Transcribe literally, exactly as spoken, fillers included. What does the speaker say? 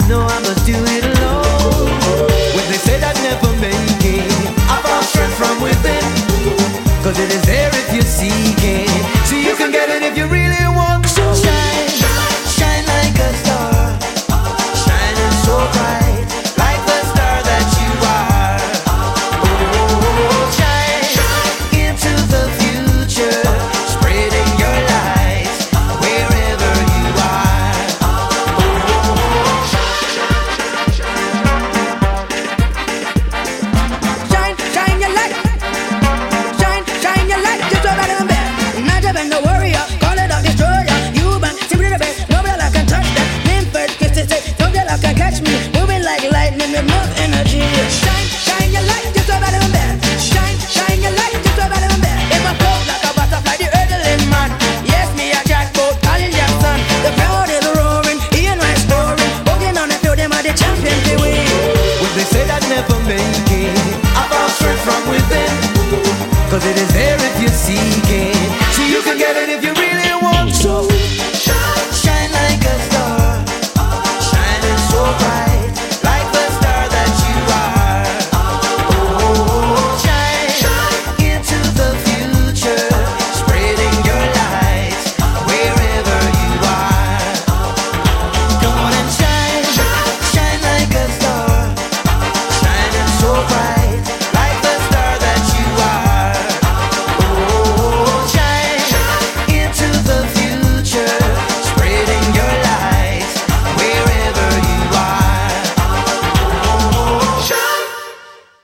know I must do it alone. When they said I'd never make it, I found strength from within. Cause it is there if you seek it. So you can get it if you really want. So shine, shine like a star, shining so bright, like the star that you are. Oh, shine into the future, spreading your light wherever you are. Shine, shine your light. Shine, shine your light. Just so better than bad. Not even the warrior. Call it a destroyer. You man, simply the best. Nobody can touch that. Name first, kiss it, say. Nobody can catch me. Moving like lightning with enough energy. Shine, shine your light. Just so better than bad. Shine, shine your light. Just so better than bad. In my flow like a butterfly, the earthling man. Yes, me a jackpot, Colin Jackson. The crowd is roaring. Ian Rice scoring. Walking on the field, them are the champions they win. When they said I'd never make it, I found strength from within. Cause it is there if you seek it. So you can get it if you really